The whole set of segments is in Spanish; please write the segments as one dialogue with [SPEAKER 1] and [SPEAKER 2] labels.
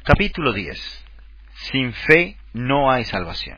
[SPEAKER 1] Capítulo 10. Sin fe no hay salvación.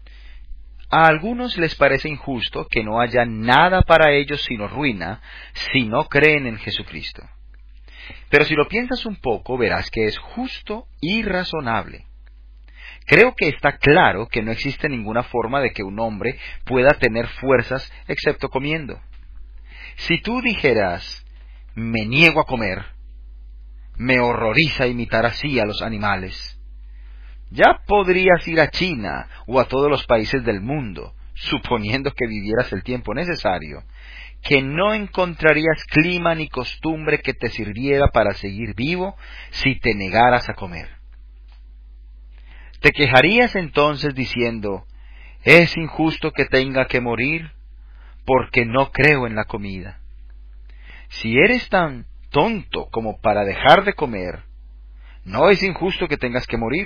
[SPEAKER 1] A algunos les parece injusto que no haya nada para ellos sino ruina si no creen en Jesucristo. Pero si lo piensas un poco, verás que es justo y razonable. Creo que está claro que no existe ninguna forma de que un hombre pueda tener fuerzas excepto comiendo. Si tú dijeras, me niego a comer, me horroriza imitar así a los animales, ya podrías ir a China o a todos los países del mundo, suponiendo que vivieras el tiempo necesario, que no encontrarías clima ni costumbre que te sirviera para seguir vivo si te negaras a comer. ¿Te quejarías entonces diciendo, es injusto que tenga que morir porque no creo en la comida? Si eres tan tonto como para dejar de comer, no es injusto que tengas que morir.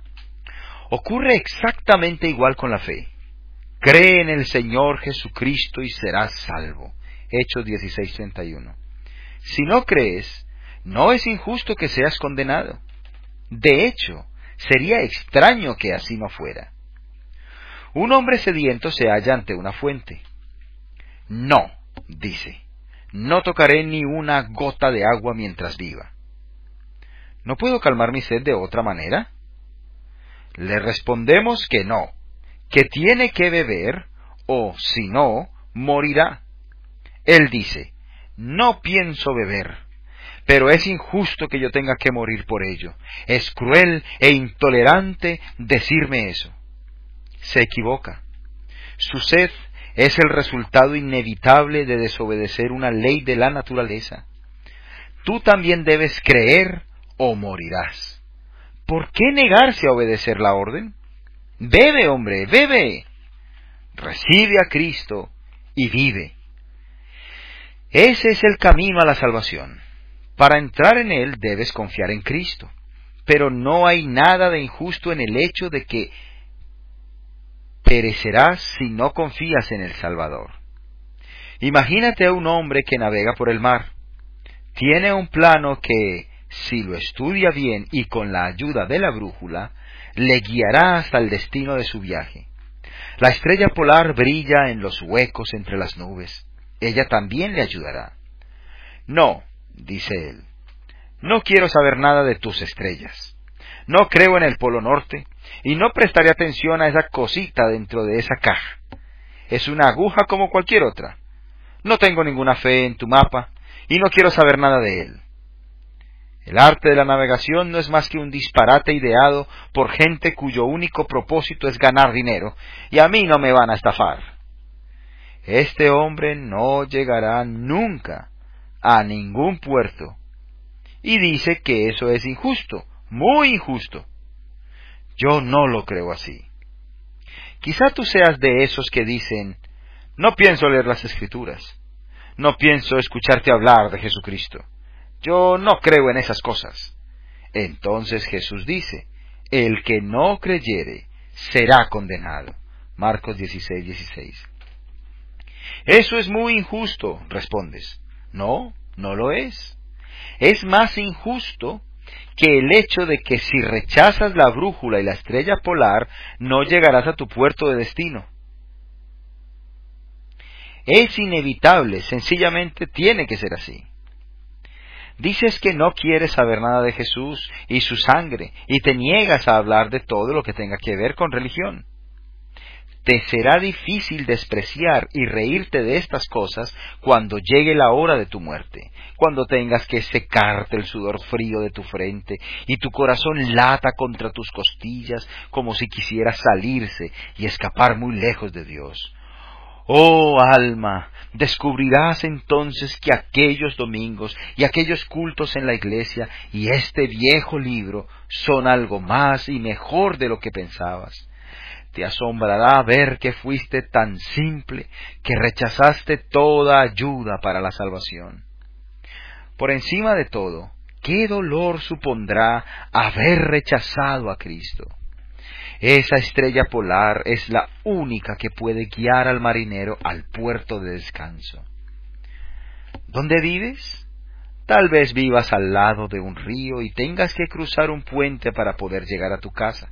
[SPEAKER 1] Ocurre exactamente igual con la fe. Cree en el Señor Jesucristo y serás salvo. Hechos 16:31. Si no crees, no es injusto que seas condenado. De hecho, sería extraño que así no fuera. Un hombre sediento se halla ante una fuente. No, dice, no tocaré ni una gota de agua mientras viva. ¿No puedo calmar mi sed de otra manera? Le respondemos que no, que tiene que beber, o si no, morirá. Él dice, no pienso beber, pero es injusto que yo tenga que morir por ello. Es cruel e intolerante decirme eso. Se equivoca. Su sed es el resultado inevitable de desobedecer una ley de la naturaleza. Tú también debes creer o morirás. ¿Por qué negarse a obedecer la orden? Bebe, hombre, bebe. Recibe a Cristo y vive. Ese es el camino a la salvación. Para entrar en él debes confiar en Cristo. Pero no hay nada de injusto en el hecho de que perecerás si no confías en el Salvador. Imagínate a un hombre que navega por el mar. Tiene un plano que, si lo estudia bien y con la ayuda de la brújula, le guiará hasta el destino de su viaje. La estrella polar brilla en los huecos entre las nubes. Ella también le ayudará. No, dice él, no quiero saber nada de tus estrellas. No creo en el Polo Norte y no prestaré atención a esa cosita dentro de esa caja. Es una aguja como cualquier otra. No tengo ninguna fe en tu mapa y no quiero saber nada de él. El arte de la navegación no es más que un disparate ideado por gente cuyo único propósito es ganar dinero, y a mí no me van a estafar. Este hombre no llegará nunca a ningún puerto, y dice que eso es injusto, muy injusto. Yo no lo creo así. Quizá tú seas de esos que dicen, no pienso leer las Escrituras, no pienso escucharte hablar de Jesucristo. Yo no creo en esas cosas. Entonces Jesús dice, el que no creyere será condenado. Marcos 16:16. Eso es muy injusto, respondes. No, no lo es. Es más injusto que el hecho de que si rechazas la brújula y la estrella polar, no llegarás a tu puerto de destino. Es inevitable, sencillamente tiene que ser así. Dices que no quieres saber nada de Jesús y su sangre, y te niegas a hablar de todo lo que tenga que ver con religión. Te será difícil despreciar y reírte de estas cosas cuando llegue la hora de tu muerte, cuando tengas que secarte el sudor frío de tu frente y tu corazón lata contra tus costillas como si quisiera salirse y escapar muy lejos de Dios. Oh alma, descubrirás entonces que aquellos domingos y aquellos cultos en la iglesia y este viejo libro son algo más y mejor de lo que pensabas. Te asombrará ver que fuiste tan simple que rechazaste toda ayuda para la salvación. Por encima de todo, ¿qué dolor supondrá haber rechazado a Cristo? Esa estrella polar es la única que puede guiar al marinero al puerto de descanso. ¿Dónde vives? Tal vez vivas al lado de un río y tengas que cruzar un puente para poder llegar a tu casa.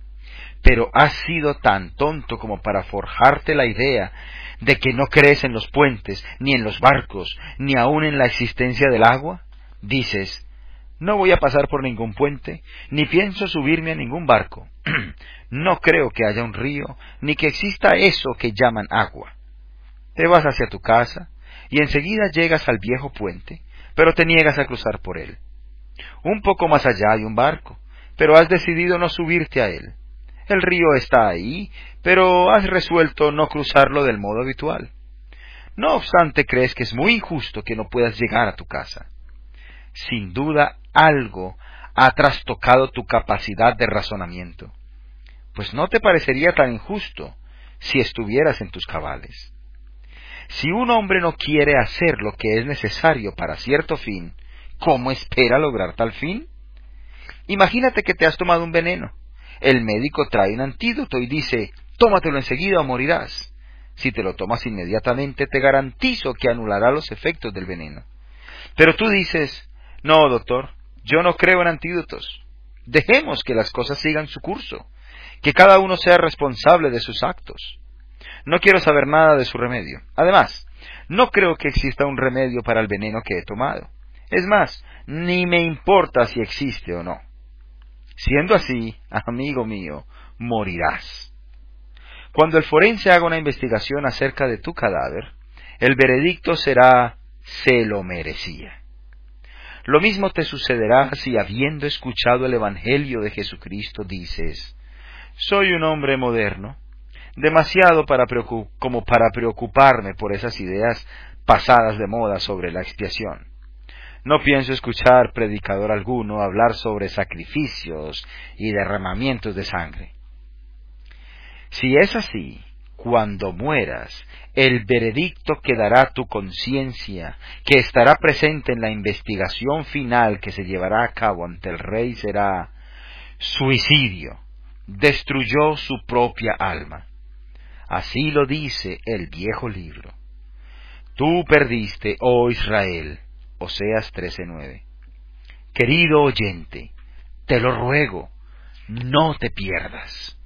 [SPEAKER 1] Pero has sido tan tonto como para forjarte la idea de que no crees en los puentes, ni en los barcos, ni aun en la existencia del agua. Dices, no voy a pasar por ningún puente, ni pienso subirme a ningún barco. No creo que haya un río, ni que exista eso que llaman agua. Te vas hacia tu casa, y enseguida llegas al viejo puente, pero te niegas a cruzar por él. Un poco más allá hay un barco, pero has decidido no subirte a él. El río está ahí, pero has resuelto no cruzarlo del modo habitual. No obstante, crees que es muy injusto que no puedas llegar a tu casa. Sin duda, algo ha trastocado tu capacidad de razonamiento, pues no te parecería tan injusto si estuvieras en tus cabales. Si un hombre no quiere hacer lo que es necesario para cierto fin, ¿cómo espera lograr tal fin? Imagínate que te has tomado un veneno. El médico trae un antídoto y dice, tómatelo enseguida o morirás. Si te lo tomas inmediatamente, te garantizo que anulará los efectos del veneno. Pero tú dices, no, doctor, yo no creo en antídotos. Dejemos que las cosas sigan su curso, que cada uno sea responsable de sus actos. No quiero saber nada de su remedio. Además, no creo que exista un remedio para el veneno que he tomado. Es más, ni me importa si existe o no. Siendo así, amigo mío, morirás. Cuando el forense haga una investigación acerca de tu cadáver, el veredicto será, se lo merecía. Lo mismo te sucederá si, habiendo escuchado el Evangelio de Jesucristo, dices, soy un hombre moderno, demasiado como para preocuparme por esas ideas pasadas de moda sobre la expiación. No pienso escuchar predicador alguno hablar sobre sacrificios y derramamientos de sangre. Si es así, cuando mueras, el veredicto que dará tu conciencia, que estará presente en la investigación final que se llevará a cabo ante el rey, será suicidio. Destruyó su propia alma. Así lo dice el viejo libro. Tú perdiste, oh Israel. Oseas 13:9. Querido oyente, te lo ruego, no te pierdas.